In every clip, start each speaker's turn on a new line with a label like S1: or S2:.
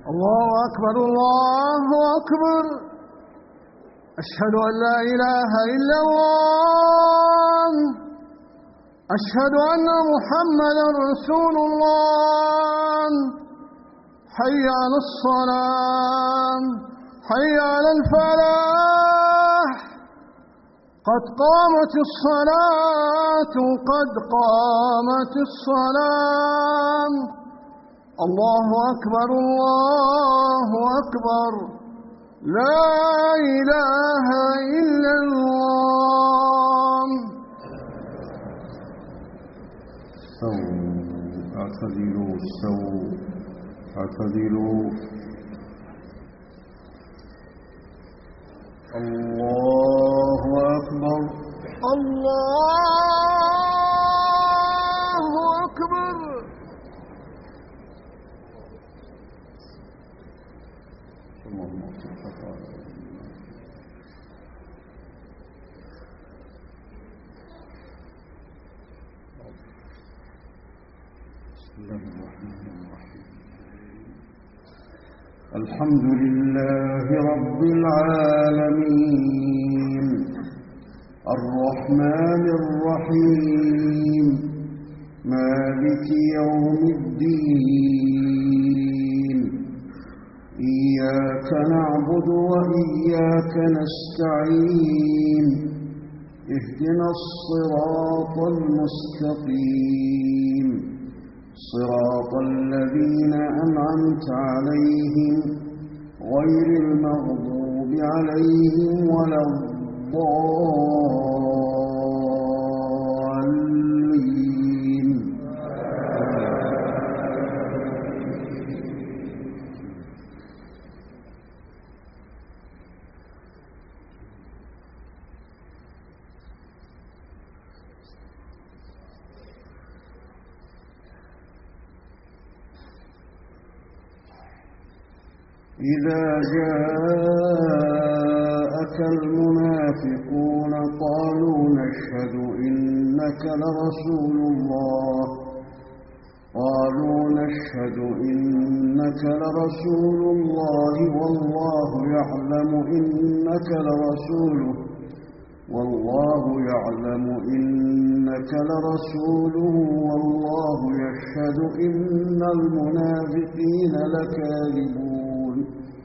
S1: الله أكبر الله أكبر. أشهد أن لا إله إلا الله. أشهد أن محمدا رسول الله. حي على الصلاة، حي على الفلاح، قد قامت الصلاة، قد قامت الصلاة. الله أكبر الله أكبر. لا إله إلا الله.
S2: اعتدلوا اعتدلوا. الله أكبر
S1: الله أكبر.
S2: بسم الله الرحمن الرحيم. الحمد لله رب العالمين الرحمن الرحيم مالك يوم الدين. إياك نعبد وإياك نستعين. اهدنا الصراط المستقيم صراط الذين أنعمت عليهم غير المغضوب عليهم ولا الضالين. إذا جاءك المنافقون قالوا نشهد إنك لرسول الله والله يعلم إنك لرسوله والله يشهد إن المنافقين لكاذبون.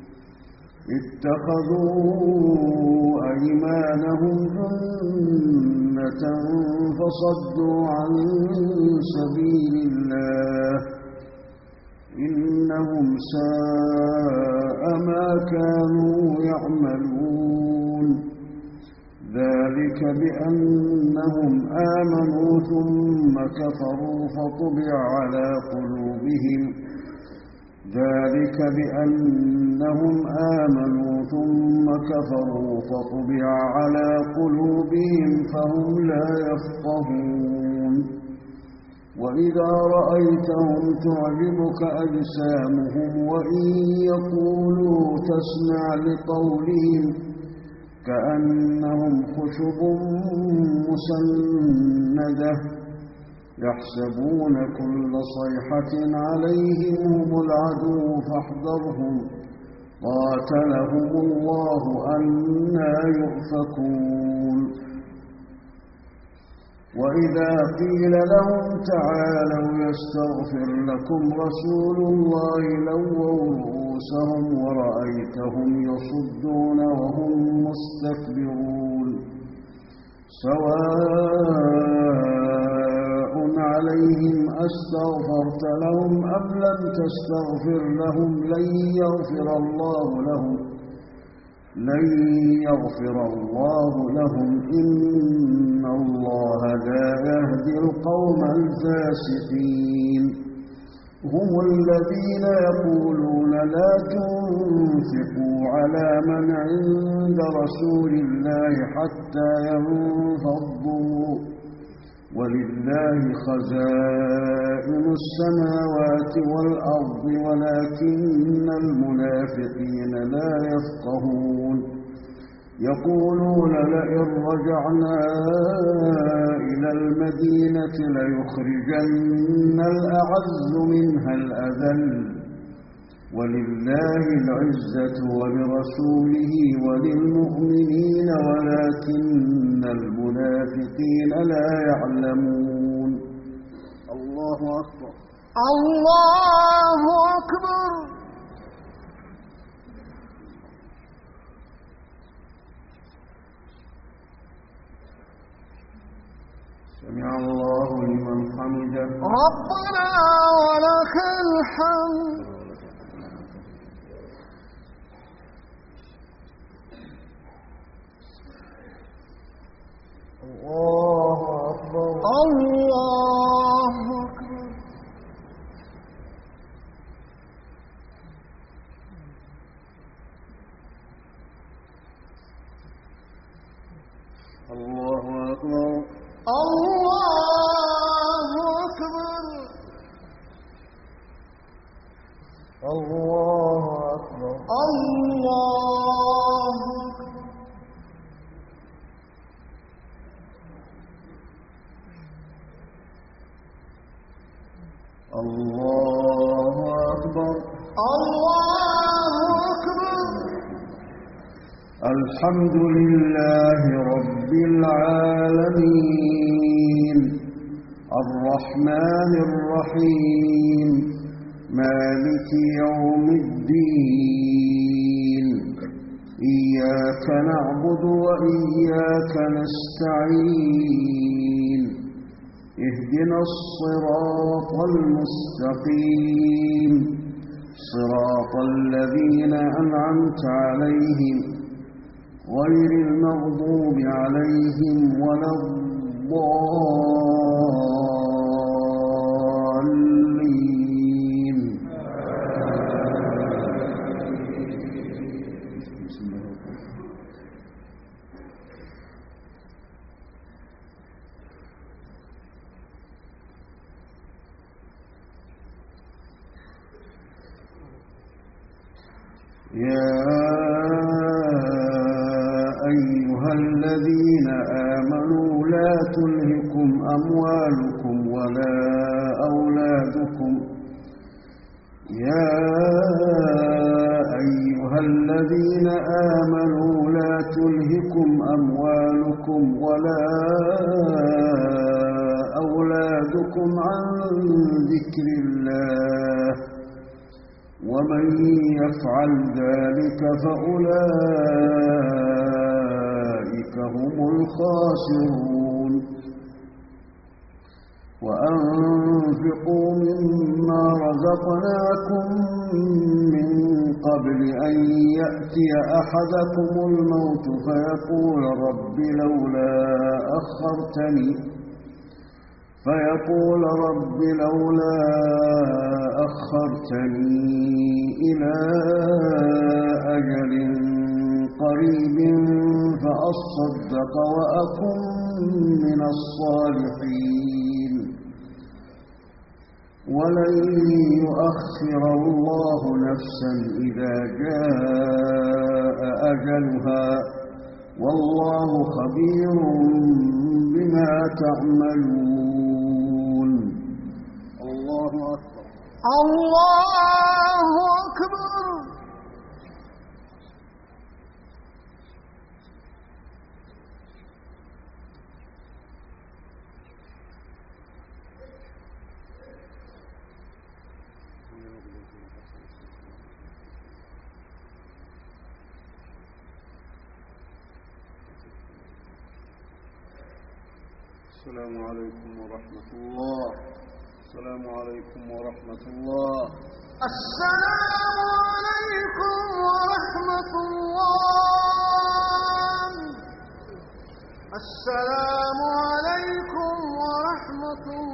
S2: اتخذوا أيمانهم جنة فصدوا عن سبيل الله إنهم ساء ما كانوا يعملون. ذلك بأنهم آمنوا ثم كفروا فطبع على قلوبهم فهم لا يفقهون. وإذا رأيتهم تعجبك أجسامهم وإن يقولوا تسمع لقولهم كأنهم خشب مسندة يحسبون كل صيحة عليهم هم العدو فاحذرهم قاتلهم الله أنى يؤفكون. وإذا قيل لهم تعالوا يستغفر لكم رسول الله لووا رؤوسهم ورأيتهم يصدون وهم مستكبرون. سواء عليهم أستغفرت لهم أم لم تستغفر لهم لن يغفر الله لهم إن الله لا يهدي القوم الفاسقين. هم الذين يقولون لا تنفقوا على من عند رسول الله حتى ينفضوا ولله خزائن السماوات والأرض ولكن المنافقين لا يفقهون. يقولون لئن رجعنا إلى المدينة ليخرجن الأعز منها الأذل ولله العزة ولرسوله وللمؤمنين ولكن المنافقين لا يعلمون.
S1: الله أكبر الله أكبر.
S2: سمع الله لمن حمده.
S1: ربنا ولك الحمد. الله أكبر الله أكبر.
S2: الله أكبر
S1: الله أكبر الله أكبر الله أكبر.
S2: الله أكبر
S1: الله أكبر.
S2: الحمد لله رب العالمين الرحمن الرحيم مالك يوم الدين إياك نعبد وإياك نستعين اهدنا الصراط المستقيم صراط الذين أنعمت عليهم غير المغضوب عليهم ولا الضالين. يا أيها الذين آمنوا لا تلهكم أموالكم ولا أولادكم لا تلهكم أموالكم ولا أولادكم عن ذكر الله ومن يفعل ذلك فأولئك هم الخاسرون. وأنفقوا مما رزقناكم من قبل أن يأتي أحدكم الموت فيقول رب لولا أخرتني إلى أجل قريب فأصدق وأكن من الصالحين ولن يؤخر الله نفسا إذا جاء أجلها والله خبير بما تعملون.
S1: الله أكبر الله أكبر.
S2: السلام عليكم ورحمة الله. السلام عليكم ورحمة الله.
S1: السلام عليكم ورحمة الله. السلام عليكم ورحمة الله.